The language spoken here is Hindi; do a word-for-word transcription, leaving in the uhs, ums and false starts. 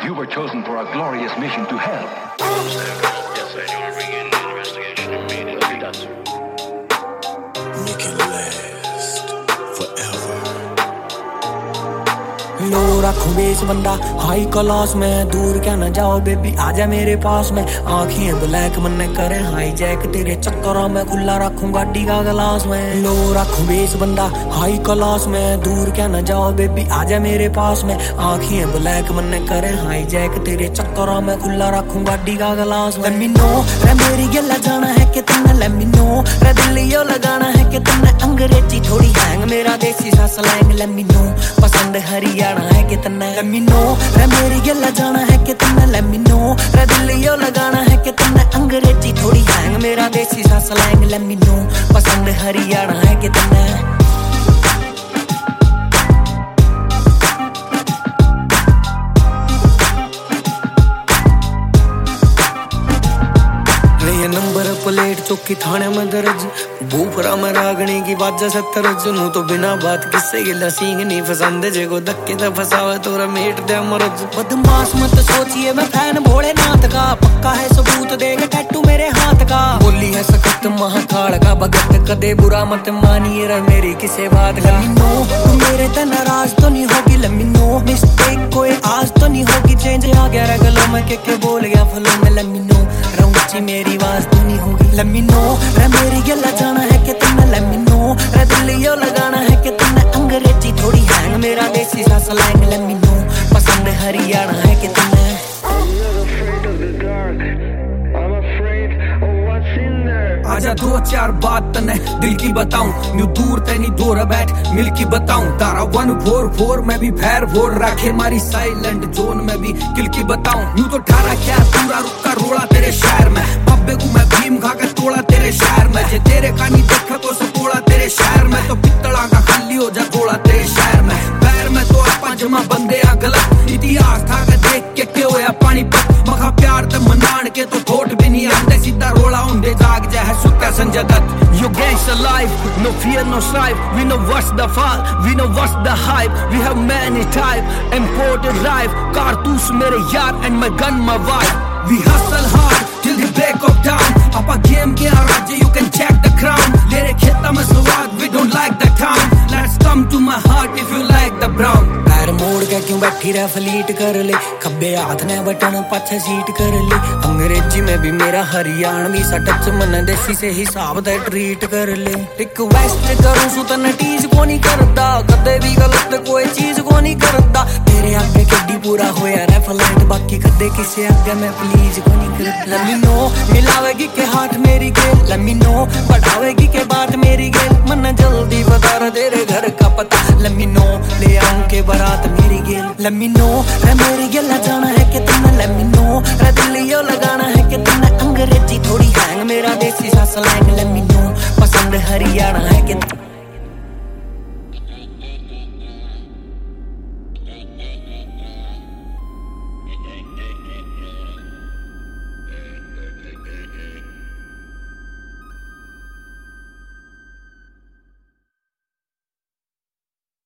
You were chosen for a glorious mission to help. Yes, sir. You want to begin the investigation immediately? That's Make it last forever. लो रखूं बेस बंदा हाई क्लास में, दूर क्या न जाओ बेबी आजा मेरे पास में। आँखें ब्लैक मन करे हाई जैक, तेरे चक्करों में खुला रखूं गाड़ी का गिलास में। लो रखूं बेस बंदा हाई क्लास में, दूर क्या न जाओ बेबी आजा मेरे पास में। आँखें ब्लैक मन करे हाई जैक, तेरे चक्करों में खुला रखूं गाड़ी का गिलास में। Let me know रे मेरी गला जाना है कि तुमने, let me know रे दिलियो लगाना है कि तुमने। अंग्रेजी थोड़ी हैंग मेरा देसी सा स्लैंग, let me know पसंद हरियाणा है कितना। Let me know रे मेरी गला जाना है कि तुमने, let me know रे दिलियो लगाना है कि तुमने। अंग्रेजी थोड़ी हैंग मेरा देसी सा स्लैंग, let me know पसंद हरियाणा है कितना। ये नंबर प्लेट चौकी थाने में दर्ज, बूफरा में रागनी की बाजा सत्तरज। नू तो बिना बात किससे गिला सींग नहीं पसंद, जेको धक्के तो फसावे तोरा मेट दे मरज। बदमाश मत सोचिए मैं फैन भोलेनाथ का, पक्का है सबूत देगा टैटू मेरे हाथ का। बोली है सख्त महाकाल का भगत, कदे बुरा मत मानिए रे मेरी किसे बात का। नो तू मेरे ते नाराज तो नहीं होगी, let me know मिस्टेक कोई आज तो नहीं होगी। चेंज आ गया रे गलों में, के के बोल गया फलों में, let me know रंगची मेरी आवाज तो नहीं होगी। Let me know रे मेरी गला जाना है कि तुमने, let me know रे दिलियो लगाना है कि तुमने। अंग्रेजी थोड़ी हैंग मेरा देसी सा स्लैंग, let me know पसंद हरियाणा है कि तुमने। आजा दो चार बात तने दिल की बताऊं, न्यू दूर तैनी दूर बैठ मिल की बताऊं। तारा वन फोर फोर में भी भैर भोर रखे मारी साइलेंट जोन में भी किल की बताऊं। न्यू तो ठारा क्या पूरा रुका रोड़ा तेरे शहर में, बब्बे को मैं भीम खा के तोड़ा तेरे शहर में। जे तेरे का नहीं देखा तो सपोड़ा तेरे शहर में, तो पित्तला का खाली हो जा थोड़ा तेरे शहर में। पैर में तो आपा जमा बंदे आ गलत, इतिहास था के देख के क्यों होया पानी पत। मखा प्यार ते मनान के तो थोट भी नहीं आंदे, सीधा रोड़ा उंडे जाग जा है सुक्का संजदत। You gangsta life, no fear, no strife. We know what's the fall, we know what's the hype. We have many type, imported life. Cartouche mere yaar and my gun my wife. We hustle hard till the break of dawn. Appa game ke raja you can check the crown. Lere kheta mein swag, we don't like the town. Let's come to my heart if you like the brown. पैर मोड़ के क्यों बैठी रह फलीट कर ले, खब्बे हाथ ने बटन पाछे सीट कर ले। अंग्रेजी में भी मेरा हरियाणवी सा टच, मन देसी से हिसाब दे ट्रीट कर ले। रिक्वेस्ट करूं सु तने टीज को नहीं करदा, कदे भी गलत कोई चीज को नहीं करदा। तेरे आगे कड्डी पूरा होया रे फ्लाइट, बाकी कदे किसे आगे मैं प्लीज को नहीं करदा। Let me know मिलावेगी के हाथ मेरी गेल, let me know बढ़ावेगी के बात मेरी गेल। मन जल्दी बता रे तेरे घर का पता, let me know ले आऊं के बारात मेरी गेल। Let me know रे मेरी गला जाना है कि तुमने, let me know रे दिलियो लगाना है कि तुमने। अंग्रेजी थोड़ी हैंग मेरा देसी सा स्लैंग, let me know पसंद हरियाणा है कि